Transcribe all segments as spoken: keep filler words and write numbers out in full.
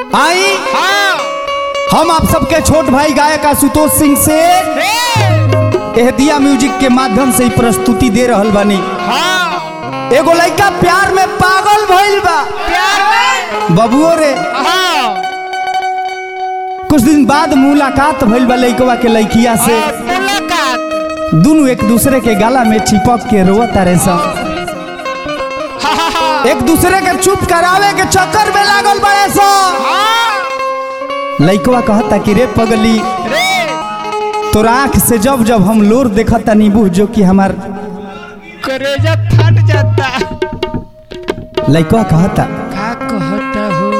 आई हाँ हम आप सबके छोट भाई गायक आशुतोष सिंह से एहदिया म्यूजिक के माध्यम से ही प्रस्तुति दे रहल बानी। हाँ एगो लड़का प्यार में पागल भइल बा प्यार में बबुओ रे। हाँ कुछ दिन बाद मुलाकात भइल बा लड़कवा के लड़किया से। और मुलाकात दोनों एक दूसरे के गला में चिपक के रोता रहे सब। हाँ हाँ हाँ एक दूसरे के चुप करावे के चक्कर में लागल बड़े सब। हाँ लड़कवा कहता कि रे पगली रे तोरा आँख से जब जब हम लोर देखता नीबू जो कि हमार करेजा फट जाता। लड़कवा कहता का कहता हो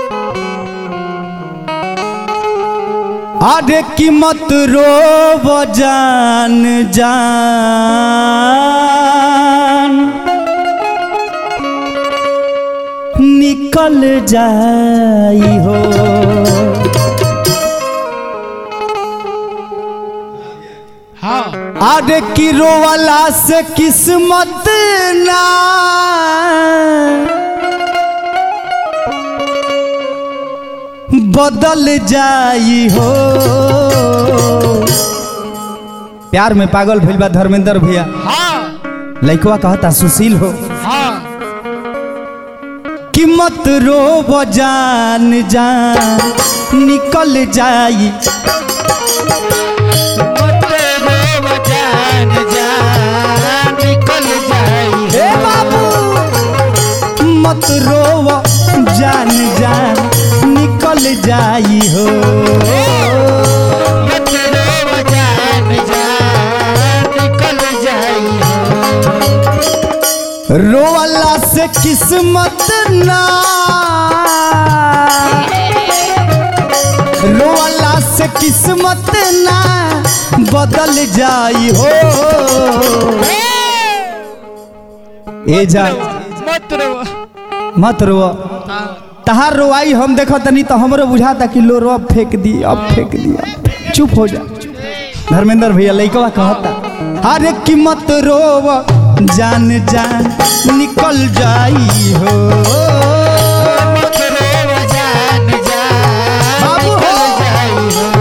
आधे की मत रो जान जान निकल जाई हो। हाँ आधे की रोवाला से किस्मत ना बदल जाई हो। प्यार में पागल भइल बा धर्मेंद्र भैया। हाँ लड़कवा कहता सुशील हो हाँ कि मत रो जान जान निकल जाई। मत रो जान जान निकल जाई। हे बाबू मत रो जान जान निकल जाई हो। मत रो जान जान निकल जाई। रोवाला से किस्मत ना रोवाला से किस्मत ना बदल जाई हो। ए जा मत रो मत रो तहार रोवाई हम देखो तनी तो हमरो बुझाता कि लो रो अब फेंक दी अब फेंक दिया चुप हो जा। धर्मेंद्र भैया लइकवा कहता अरे कि मत रो जान जान निकल जाई हो। मत रो जान जान बाबू हो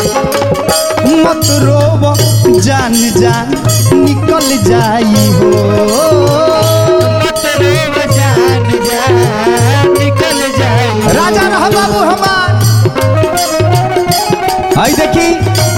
मत रो जान जान निकल जाई हो। मत रो जान जान निकल जाई। राजा रहा बाबू हमार आई देखी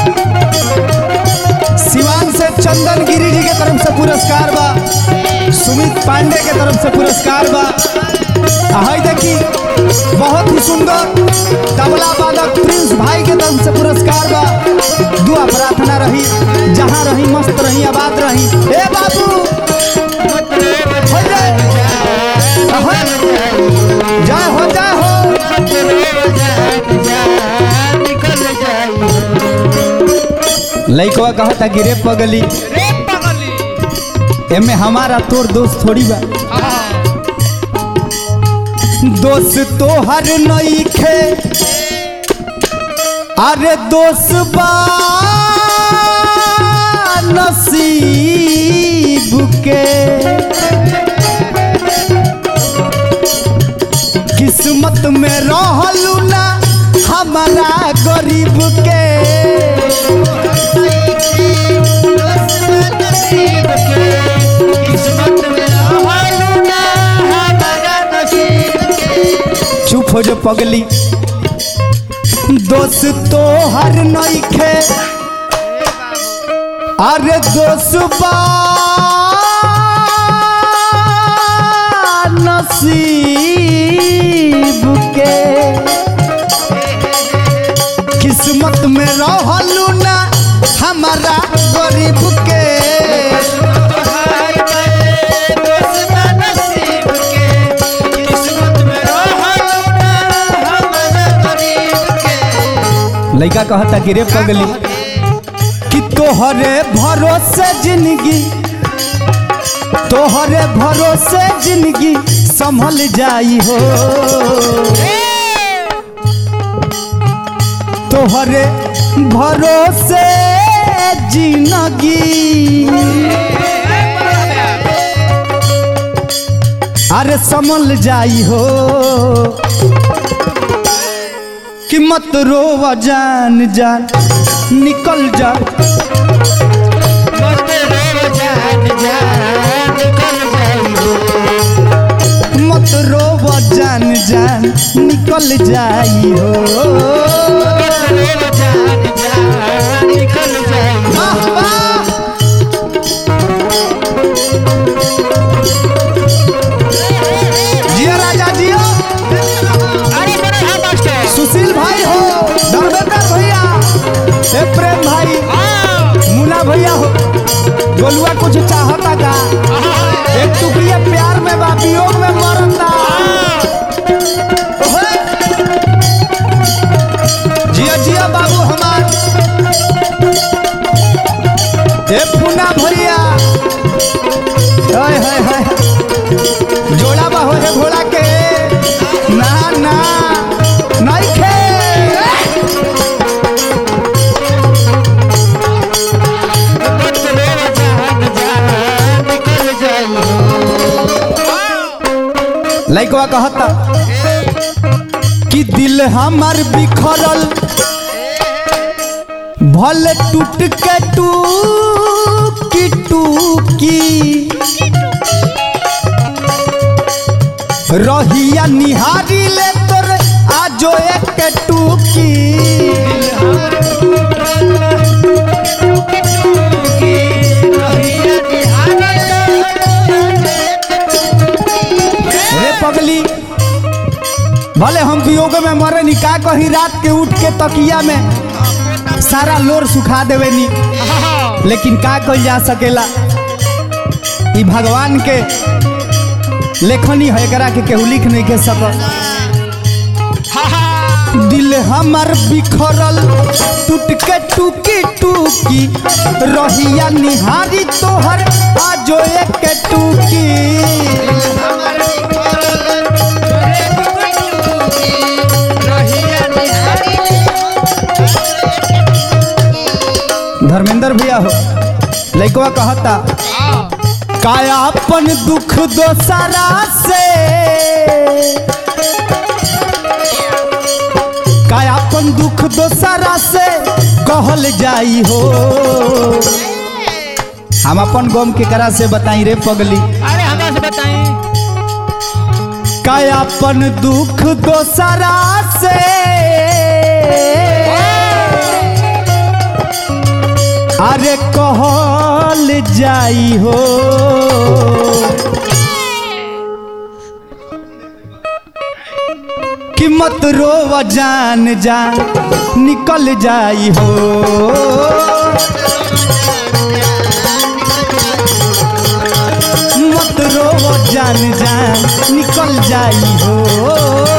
सिवान से चंदन गिरी जी के तरफ से पुरस्कार बा। सुमित पांडे के तरफ से पुरस्कार बा। आई देखी बहुत ही सुंदर तबला वादक प्रिंस भाई के तरफ से पुरस्कार बा। दुआ प्रार्थना रही जहाँ रही मस्त रही आबाद रही। ए बाबू मत रो हो जाए जय हो जय हो। मत रो जान जान निकल जाई। लइकवा कहता कि रे पगली रे पगली एमे हमारा तोर दोस्त थोड़ी बा। हाँ दोस्त तो हर नई खे अरे दोस्त बा नसीब के किस्मत में रहलू ना हमारा गरीब के। नसीब के किस्मत में रहलू ना हमारा नसीब के। चुप हो जो पगली दोस्त तो हर नई खे अरे दोस्त बा नसीब के किस्मत में रहलू ना हमारा गरीब के। लइका कहता कि रे पगली कि तोहरे भरोसे जिंदगी तोहरे भरोसे जिंदगी संभल जाई हो। तोहरे भरोसे जिंदगी अरे संभल जाई हो। कि मत रोवा जान जान निकल जा मत रो जान जान निकल जाई हो मत रोवा जान जान निकल जाई हो मत रो जान जान निकल जाई हो वाह वाह जिया राजा जिया अरे बड़े हाँ मास्टर सुशील भाई हो धर्मेंद्र भैया हे प्रेम भाई मुन्ना भैया हो गोलुआ कुछ चाहता का एक टुकड़िया प्यार में बा वियोग में मरता ओहे। जिया जिया बाबू हमार हे पुना भैया हाय हाय हाय जोड़ा बा हो हे घोड़ा के ना ना नहीं खे मत रो जान जान निकल जाई हो लइकवा कहता कि दिल हमार बिखरल भले टूट के टूकी टूकी रहिया निहारी ले तोर आजो एक टूकी रे पगली भले हम वियोग में मरे नी का कही रात के उठ के तकिया में सारा लोर सुखा देवे नी लेकिन का कल जा सकेला ई भगवान के लेखनी है एकरा के केहू लिख नहीं के सकत दिल हमार बिखरल टूट के टूकी टूकी रहिया निहारी तोहर आजो एक टूकी धर्मेंद्र भैया हो लइकवा कहता काया अपन दुख दोसरा से काया अपन दुख दोसरा से कहल जाई हो हम अपन गम के करा से बताई रे पगली अरे हमरा से बताई काया अपन दुख दोसरा से अरे कहल जाई हो कि मत रोवा जान जान निकल जाई हो मत रोवा जान जान निकल जाई हो